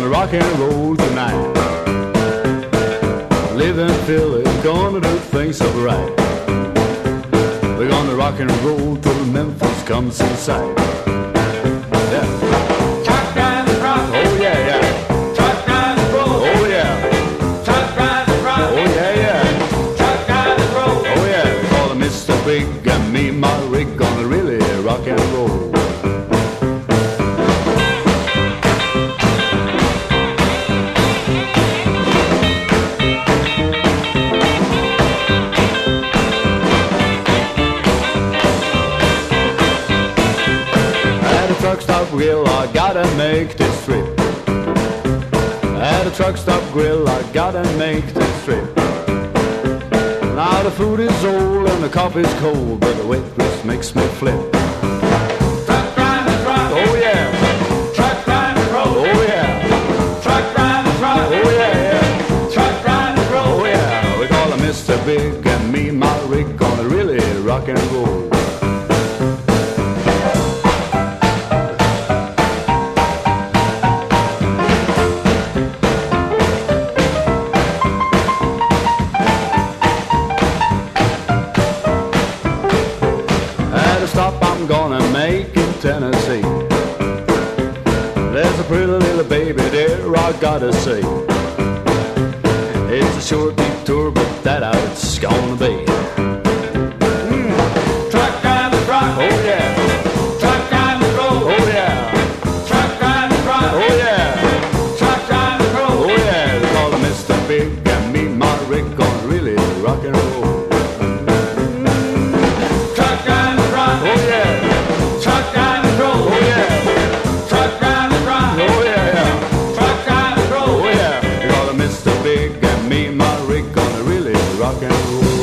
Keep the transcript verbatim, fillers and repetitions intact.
gonna rock and roll tonight. Live in Philly, gonna do things so right. We're gonna rock and roll till Memphis comes in sight. Yeah. Truck and rock. Oh yeah, yeah. Truck and roll. Oh yeah. Truck and rock. Oh yeah, yeah. Truck and roll. Oh yeah. Call him Mister Big and me, my rig, gonna really rock and roll. Truck stop grill, I gotta make this trip. At a truck stop grill, I gotta make this trip. Now the food is old and the coffee's cold, but the waitress makes me flip. Truck and rock. Oh yeah. Truck and roll. Oh yeah. Truck and rock. Oh yeah, yeah. Truck and roll. Oh yeah. We call him Mister Big and me, my rig, gonna really rock and roll. Stop I'm gonna make in Tennessee. There's a pretty little baby there, I gotta say. It's a short detour, but that how it's gonna be. Mm. Truck and rock. Oh yeah. Truck and roll. Oh yeah. Truck and rock. Oh yeah. Truck and roll. Oh yeah. They call him Mister Big and me, my rig, gonna really rock and roll. Rock and roll.